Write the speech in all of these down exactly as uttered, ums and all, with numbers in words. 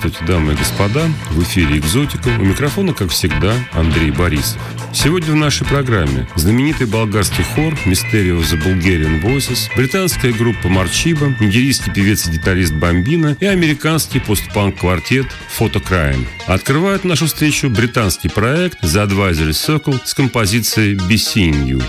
Здравствуйте, дамы и господа. В эфире «Экзотика». У микрофона, как всегда, Андрей Борисов. Сегодня в нашей программе знаменитый болгарский хор Mystery of the Bulgarian Voices, британская группа Марчиба, нигерийский певец и гитарист Бамбино и американский постпанк-квартет Photocrime. Открывает нашу встречу британский проект The Advisory Circle с композицией Be Seeing You.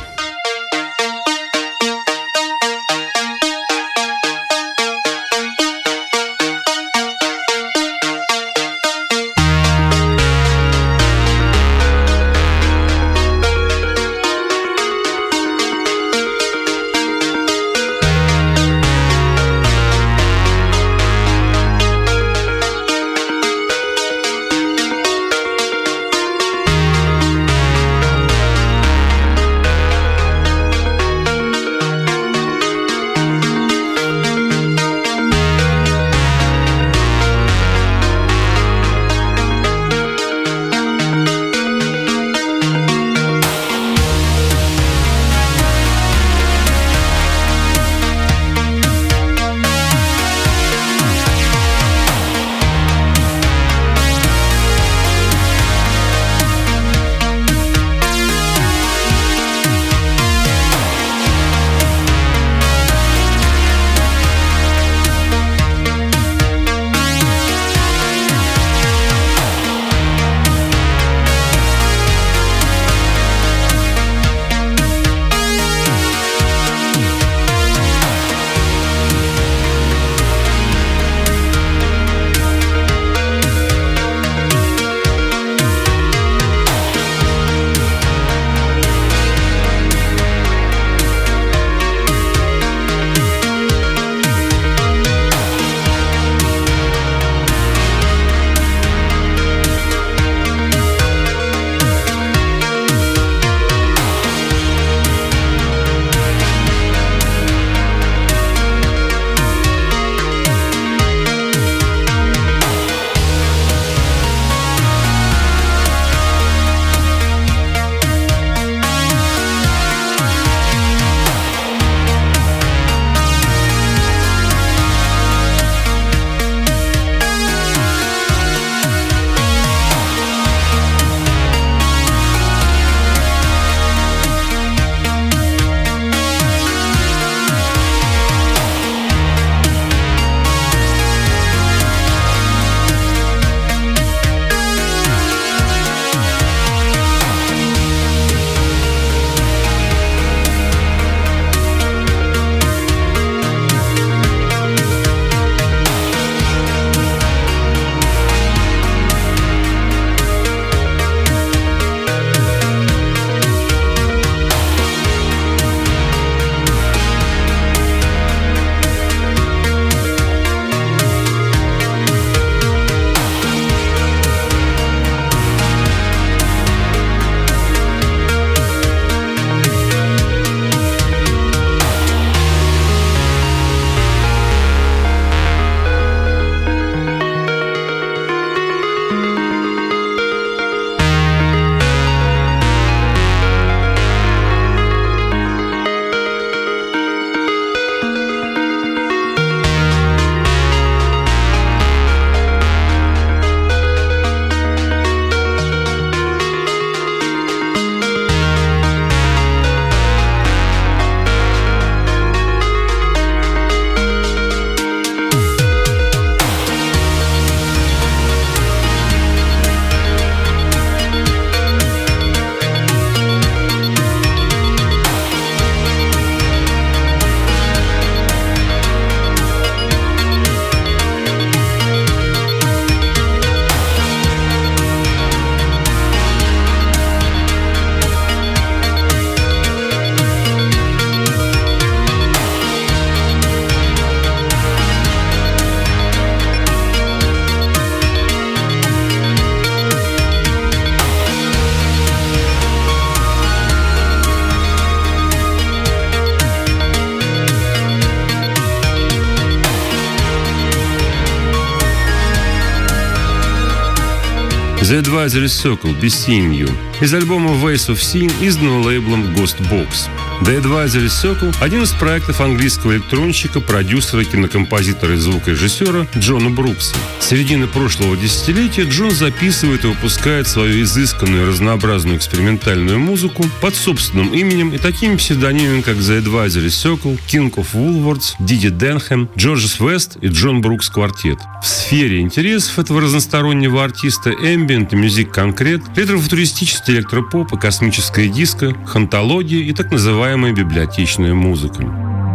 The Advisory Circle, Be Seeing You. из альбома Ways of Seeing, изданного лейблом Ghost Box. The Advisory Circle – один из проектов английского электронщика, продюсера, кинокомпозитора и звукорежиссера Джона Брукса. С середины прошлого десятилетия Джон записывает и выпускает свою изысканную и разнообразную экспериментальную музыку под собственным именем и такими псевдонимами, как The Advisory Circle, King of Woolworths, Диди Денхэм, Джорджес Вест и Джон Брукс Квартет. В сфере интересов этого разностороннего артиста эмбиент и мюзик конкрет, ретро-футуристический электропоп и космическая диско, хантология и так называемая библиотечная музыка.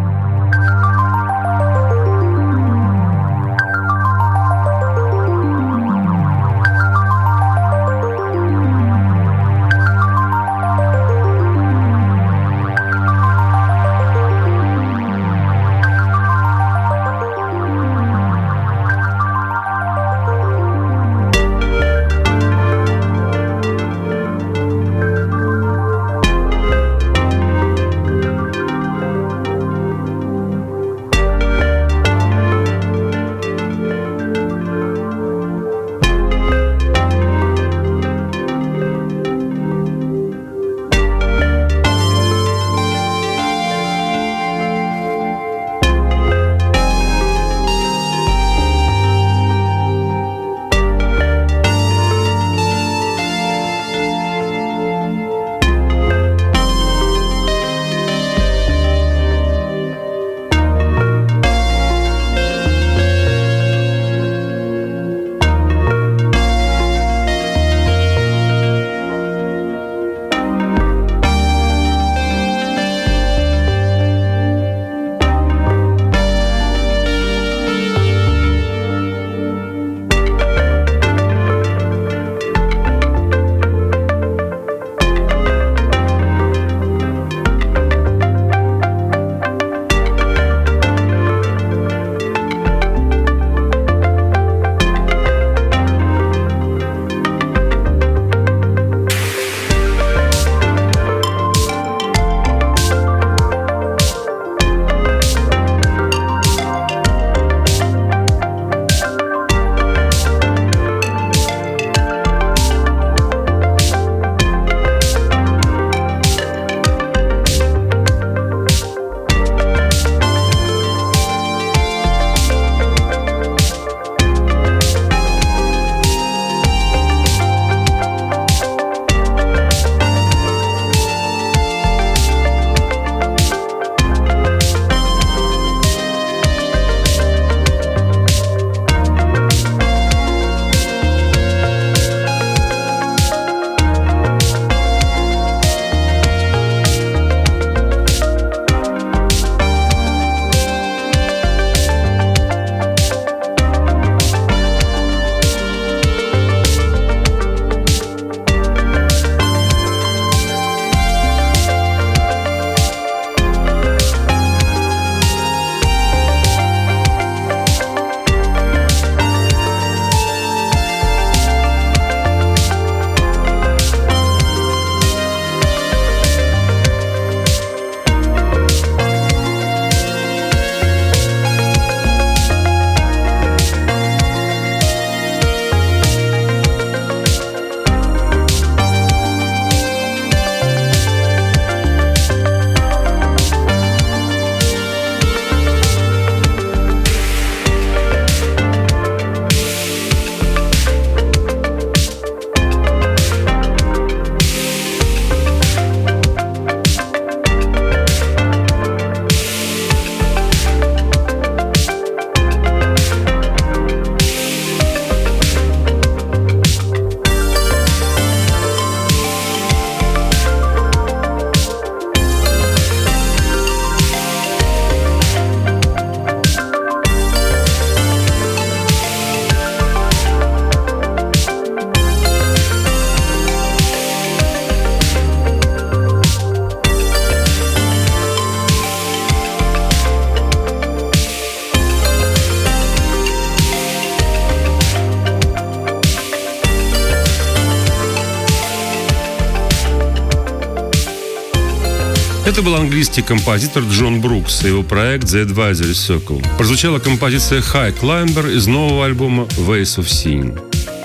Это был английский композитор Джон Брукс и его проект The Advisory Circle. Прозвучала композиция High Climber из нового альбома Ways of Seeing.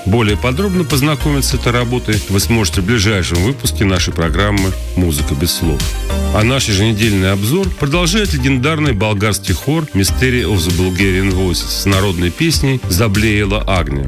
Более подробно познакомиться с этой работой вы сможете в ближайшем выпуске нашей программы «Музыка без слов». А наш еженедельный обзор продолжает легендарный болгарский хор «Mystery of the Bulgarian Voices» с народной песней «Заблеяла Агния».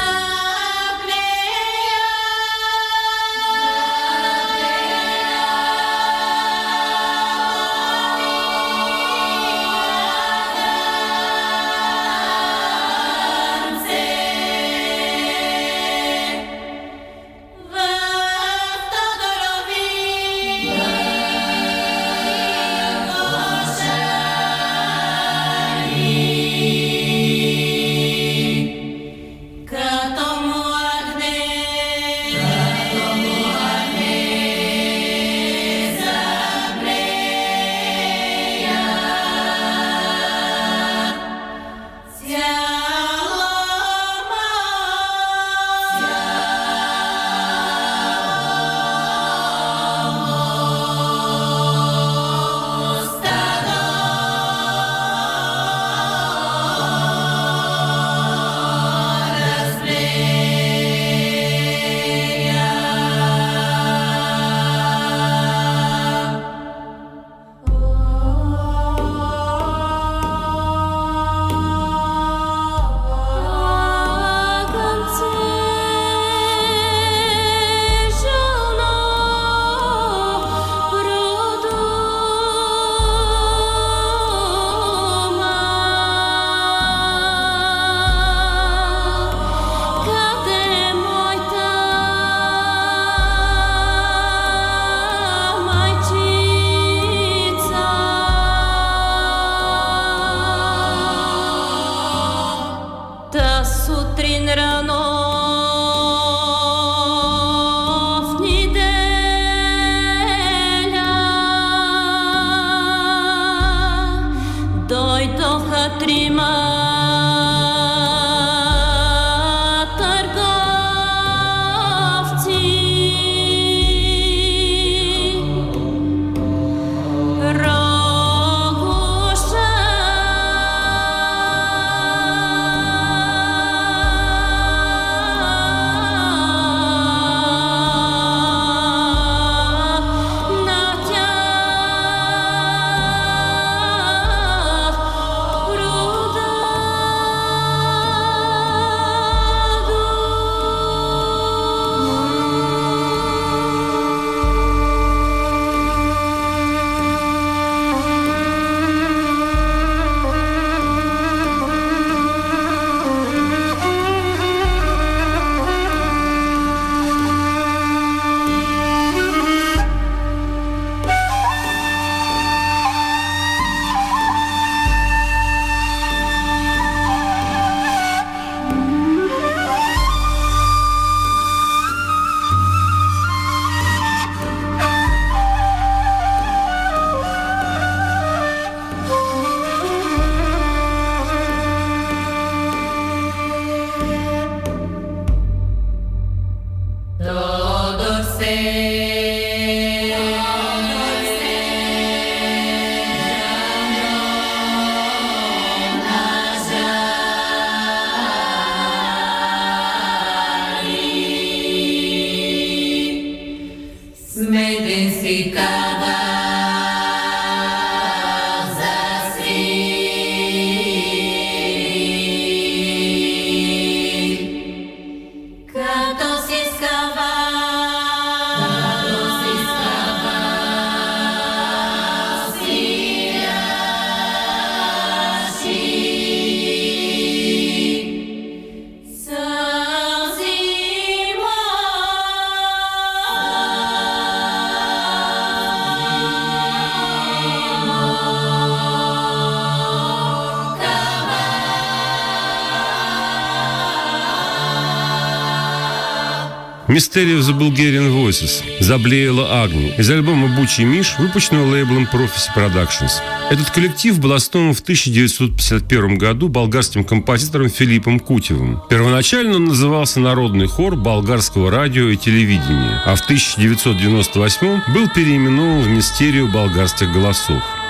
Mystery of the Bulgarian Voices «Заблеяла Агния» из альбома «Бучий Миш», выпущенного лейблом Prophecy Productions. Этот коллектив был основан в тысяча девятьсот пятьдесят первом году болгарским композитором Филиппом Кутевым. Первоначально он назывался «Народный хор болгарского радио и телевидения», а в тысяча девятьсот девяносто восьмом был переименован в «Мистерию болгарских голосов».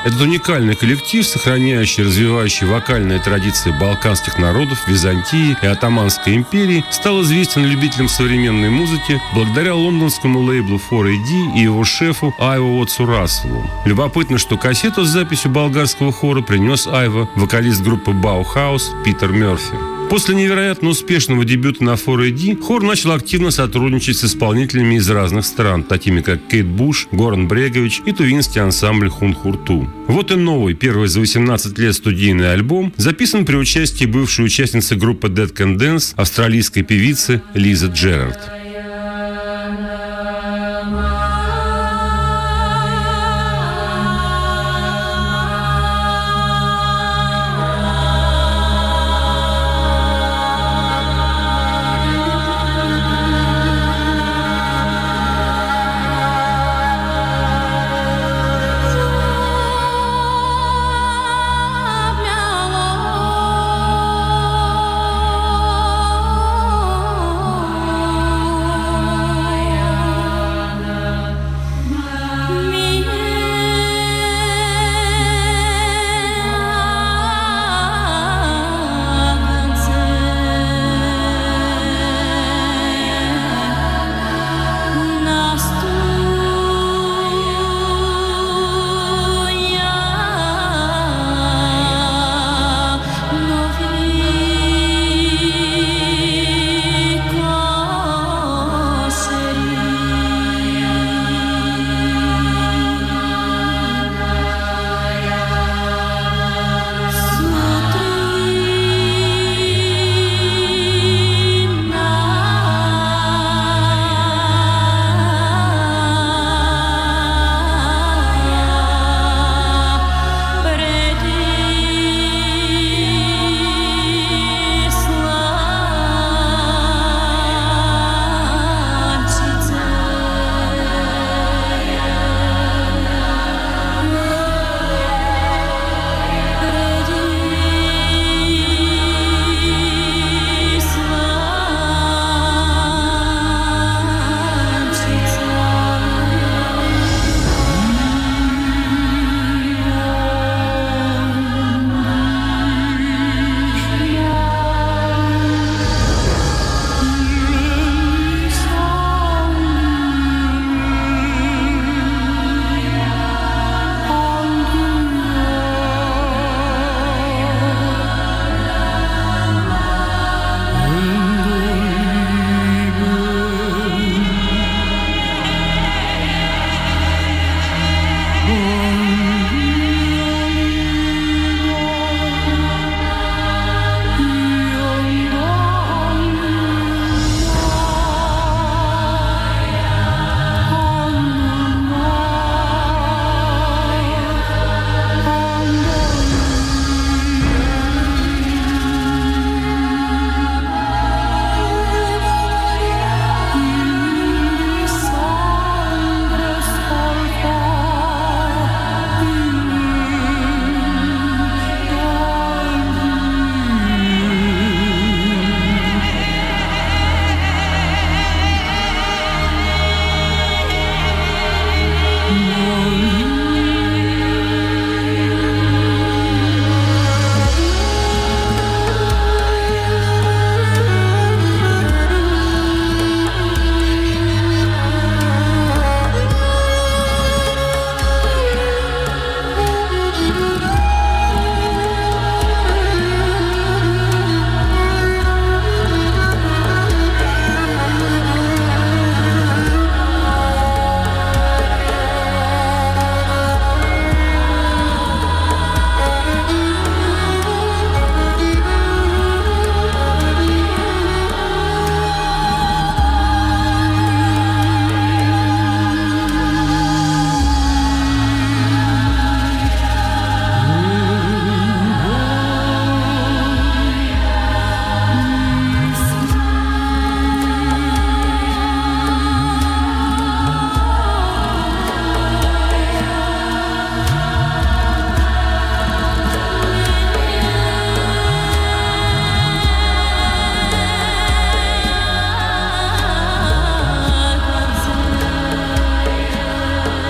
Этот уникальный коллектив, сохраняющий и развивающий вокальные традиции балканских народов, Византии и Оттоманской империи, стал известен любителям современной музыки благодаря лондонскому лейблу фор эй ди и его шефу Айву Уотсу Расселу. Любопытно, что кассету с записью болгарского хора принес Айва вокалист группы Баухаус Питер Мерфи. После невероятно успешного дебюта на фор эй ди хор начал активно сотрудничать с исполнителями из разных стран, такими как Кейт Буш, Горан Брегович и тувинский ансамбль Хунхурту. Вот и новый, первый за восемнадцать лет студийный альбом, записан при участии бывшей участницы группы Dead Can Dance, австралийской певицы Лизы Джерард.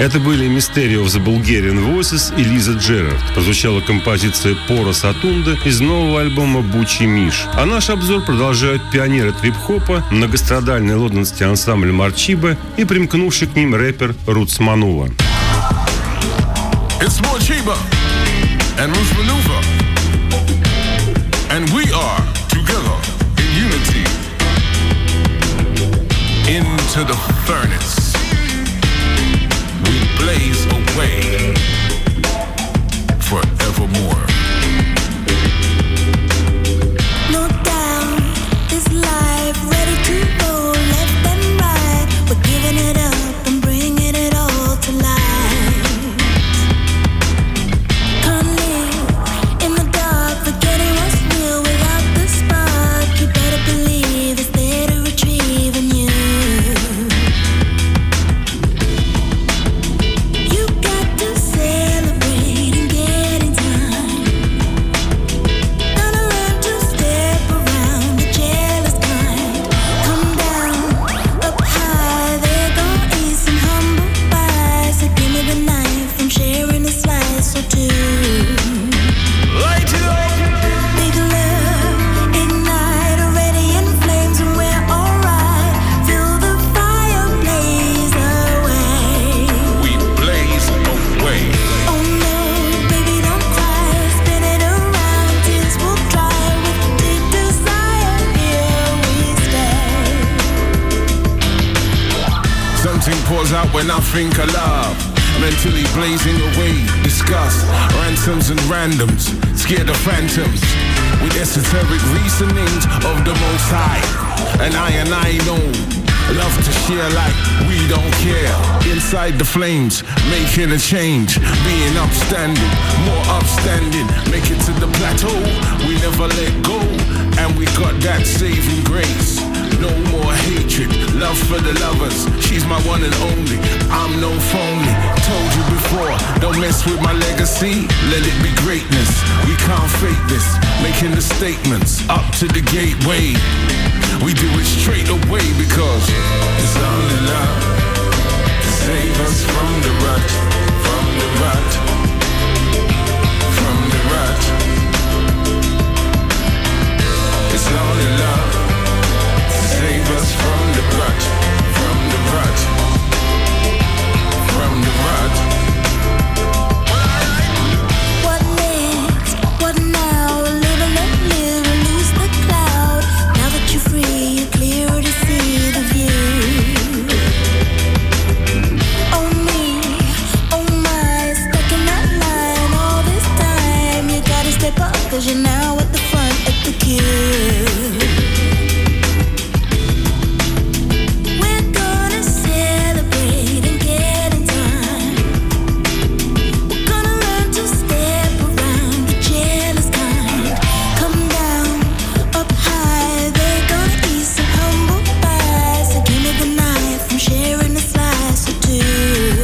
Это были Mystery of the Bulgarian Voices и Лиза Джерард. Прозвучала композиция «Порос Атунда» из нового альбома «Бучи Миш». А наш обзор продолжают пионеры трип-хопа, многострадальный лондонский ансамбль Марчибе и примкнувший к ним рэпер Roots Manuva. It's Marchiba and Roots Manuva, and we are together in unity into the furnace. We blaze away forevermore. No doubt, this life ready to go left and right. We're giving it up and bringing it all to life. Can't live in the dark, forgetting what's real without the spark. You better believe it's there to retrieve in you. You got to celebrate and get in time. Gotta learn to step around the jealous kind. Come down, up high, there gon' ease some humble pie. So give me the knife, I'm sharing a slice or two. Light it up. Big love, ignite, already in flames and we're alright. Feel the fire blaze away. We blaze away. Oh no, baby, don't cry. Spin it around, tears will dry. With deep desire, here we stay. Something pours out when I think of love. Mentally blazing away, disgust, ransoms and randoms, scared of phantoms, with esoteric reasonings of the Most High. And I and I know, love to share like we don't care. Inside the flames, making a change, being upstanding, more upstanding, make it to the plateau, we never let go, and we got that saving grace. No more hatred, love for the lovers. She's my one and only, I'm no phony. Told you before, don't mess with my legacy. Let it be greatness, we can't fake this. Making the statements, up to the gateway. We do it straight away because it's only love to save us from the rut, from the rut, from the rut. It's only love to save us from the rut, from the rut, from the rut. What next? What now? Live and let live, release the cloud. Now that you're free, you're clearer to see the view. Oh me, oh my, stuck in that line all this time. You gotta step up, cause you're now at the front of the queue. We're gonna celebrate and get in time. We're gonna learn to step around the jealous kind. Come down, up high, they're gonna eat some humble pie. So give me the knife, I'm sharing a slice or two.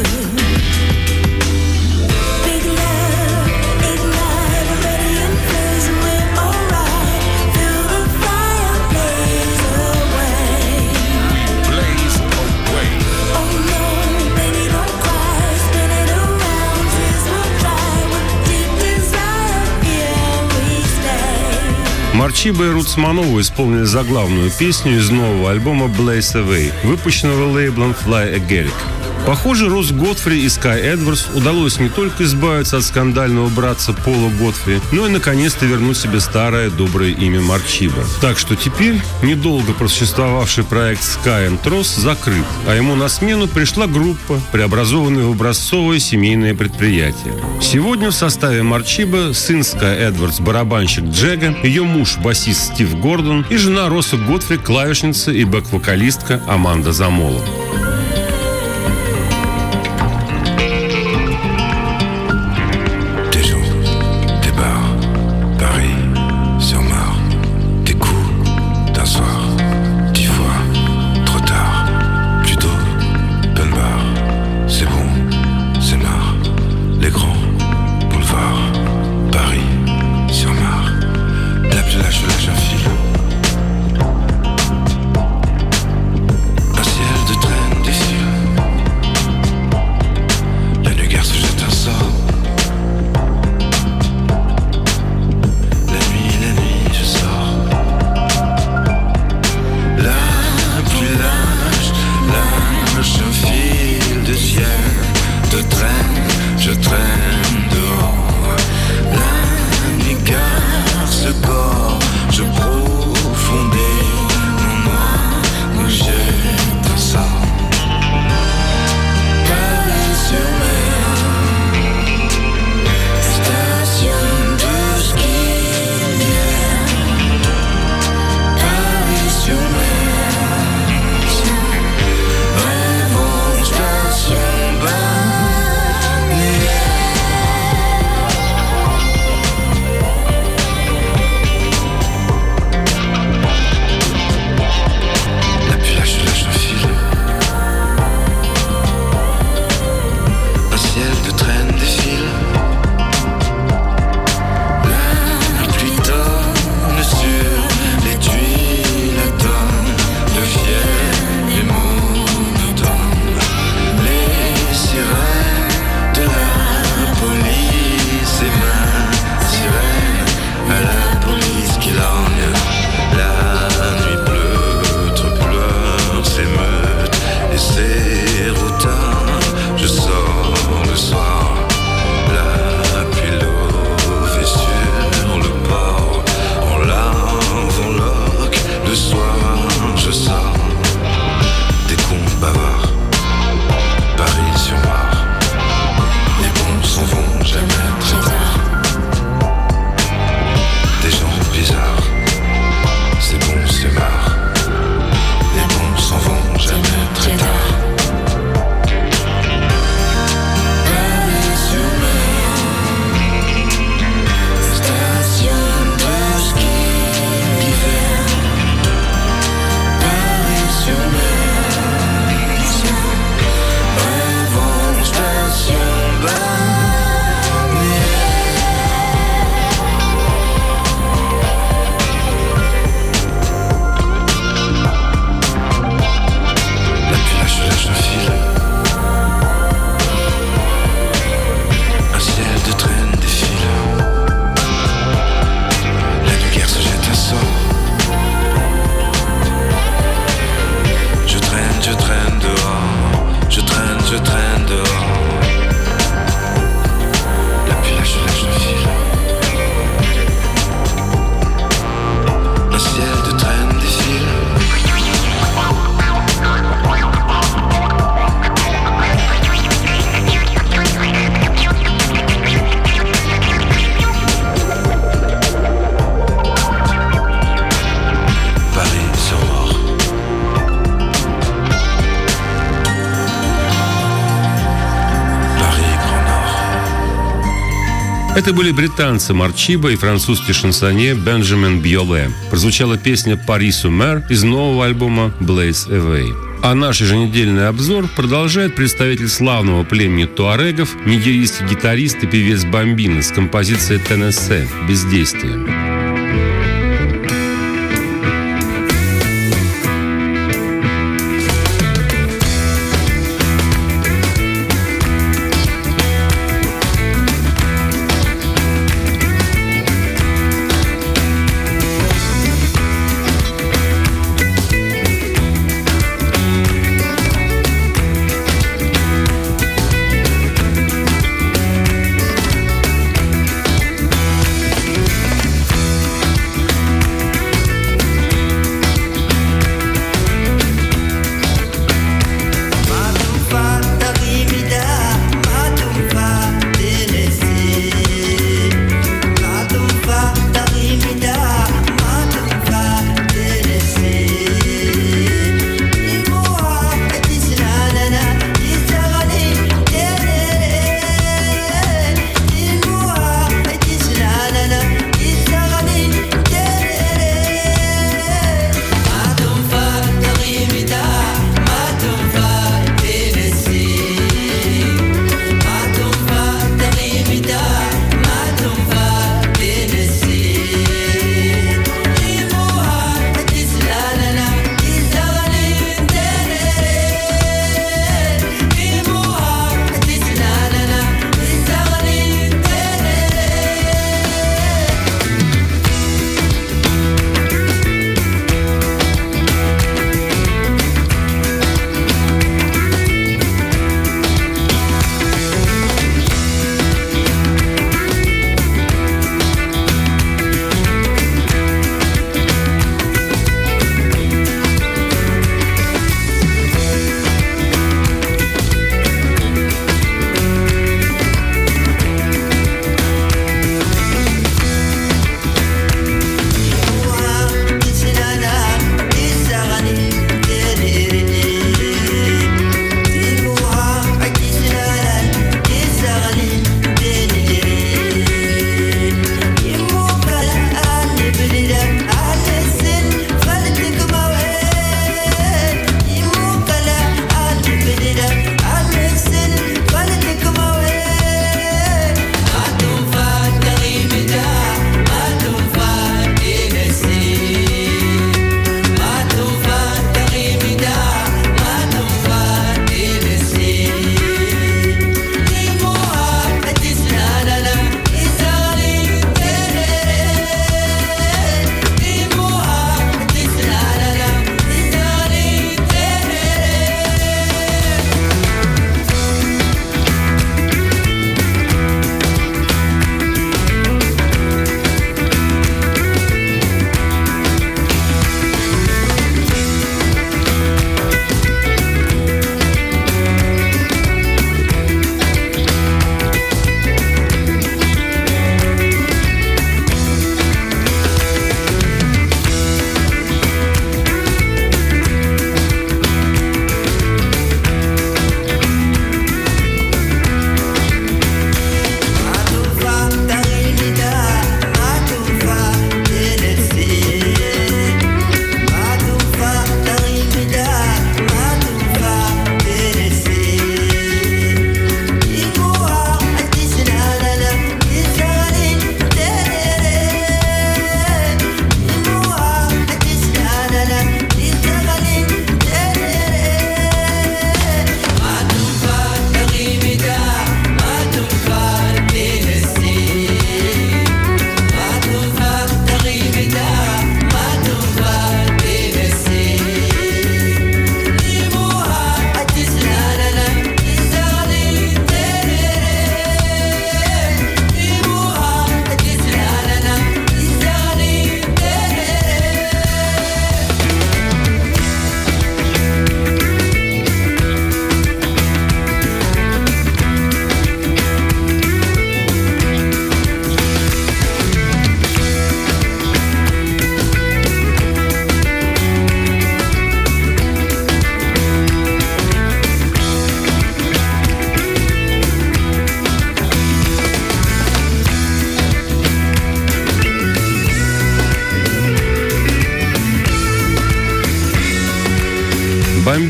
Big love, ignite, already in flames and we're alright. Feel the fire blaze away. Blaze away. Oh no, baby, don't cry. Spin it around, tears will dry. With deep desire, here we stay. Марчибе и Roots Manuva исполнили заглавную песню из нового альбома «Blaze Away», выпущенного лейблом Fly Agaric. Похоже, Росс Годфри и Скай Эдвардс удалось не только избавиться от скандального братца Пола Годфри, но и наконец-то вернуть себе старое доброе имя Марчибе. Так что теперь недолго просуществовавший проект Sky and Ross закрыт, а ему на смену пришла группа, преобразованная в образцовое семейное предприятие. Сегодня в составе Марчибе сын Скай Эдвардс, барабанщик Джега, ее муж, басист Стив Гордон и жена Росса Годфри, клавишница и бэк-вокалистка Аманда Замола. Lâche, lâche un fil. Un ciel de trait. Это были британцы Марчибо и французский шансонье Бенджамин Бьоле. Прозвучала песня «Paris sur Mer» из нового альбома «Blaze Away». А наш еженедельный обзор продолжает представитель славного племени туарегов, нигерийский гитарист и певец Бамбино с композицией «Теннессе» «Бездействие».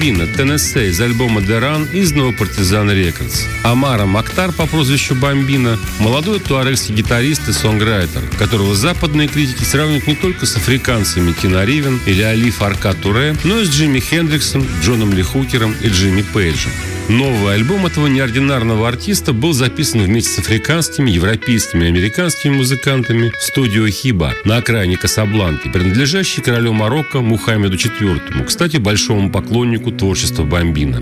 Бамбино, Теннессе из альбома «The Run» изданного Partizan Records. Амара Мактар по прозвищу Бамбино – молодой туарегский гитарист и сонграйтер, которого западные критики сравнивают не только с африканцами Кина Ривен или Али Фарка Туре, но и с Джимми Хендриксом, Джоном Ли Хукером и Джимми Пейджем. Новый альбом этого неординарного артиста был записан вместе с африканскими, европейскими и американскими музыкантами в студио «Хиба» на окраине Касабланки, принадлежащей королю Марокко Мухаммеду четвёртому, кстати, большому поклоннику творчества Бамбино.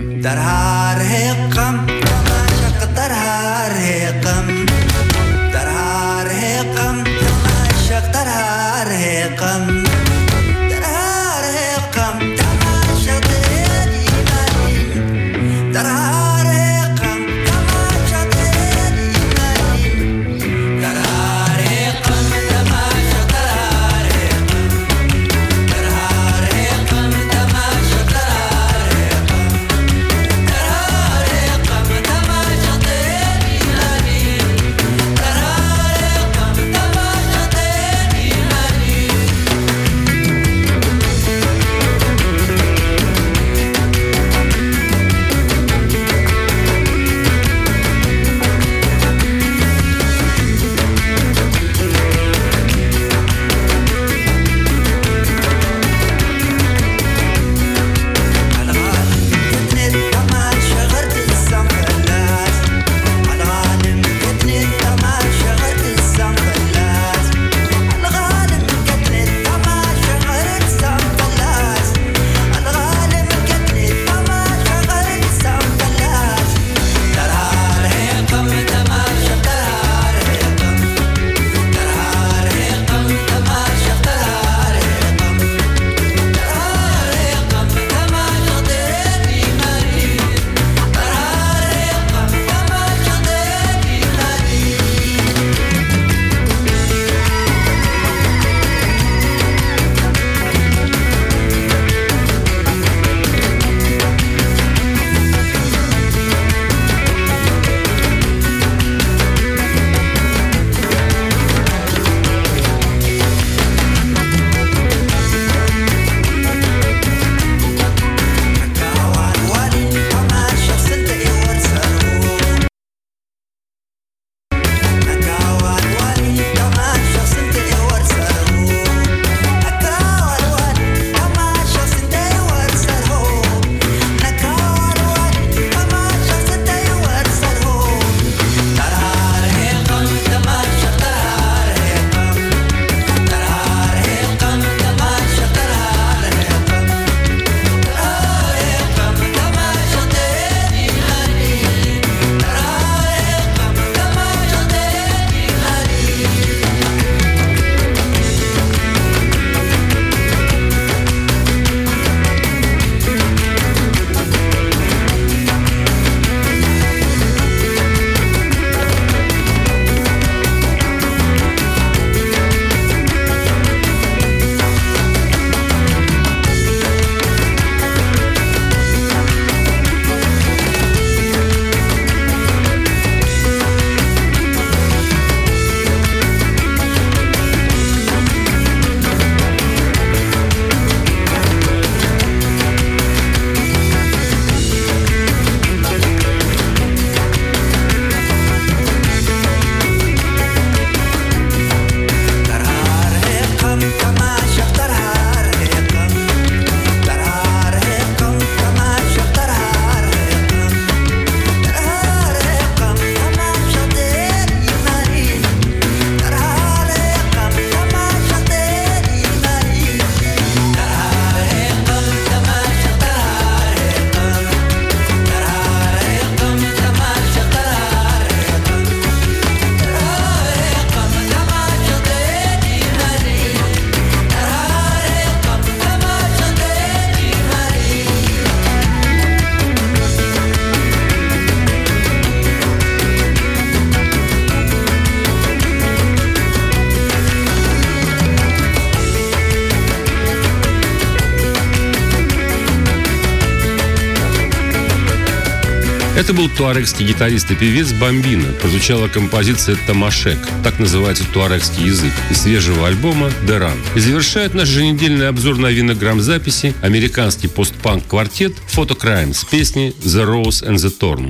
Это был туарегский гитарист и певец Бамбино. Прозвучала композиция «Тамашек», так называется туарегский язык, из свежего альбома «Деран». И завершает наш еженедельный обзор новинок грамм-записи американский постпанк-квартет «Photocrime» с песней «The Rose and the Thorn».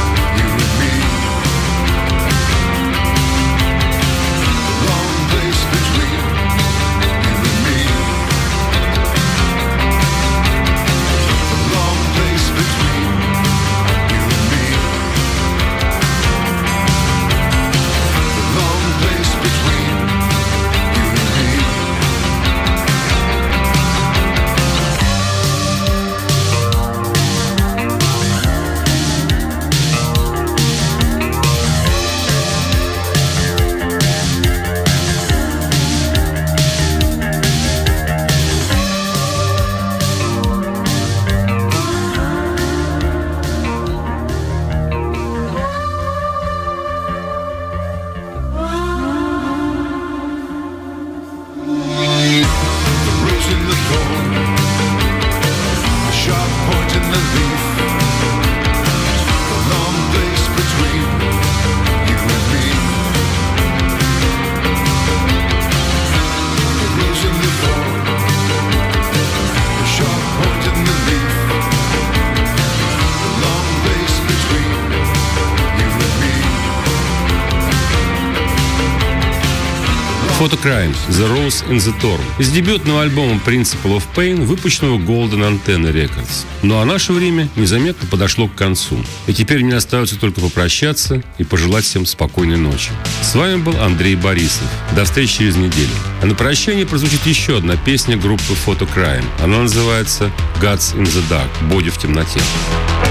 Place Photocrime The Rose in the Thorn из дебютного альбома Principle of Pain, выпущенного Golden Antenna Records. Ну а наше время незаметно подошло к концу. И теперь мне остается только попрощаться и пожелать всем спокойной ночи. С вами был Андрей Борисов. До встречи через неделю. А на прощание прозвучит еще одна песня группы Photocrime. Она называется Gods in the Dark. Боги в темноте.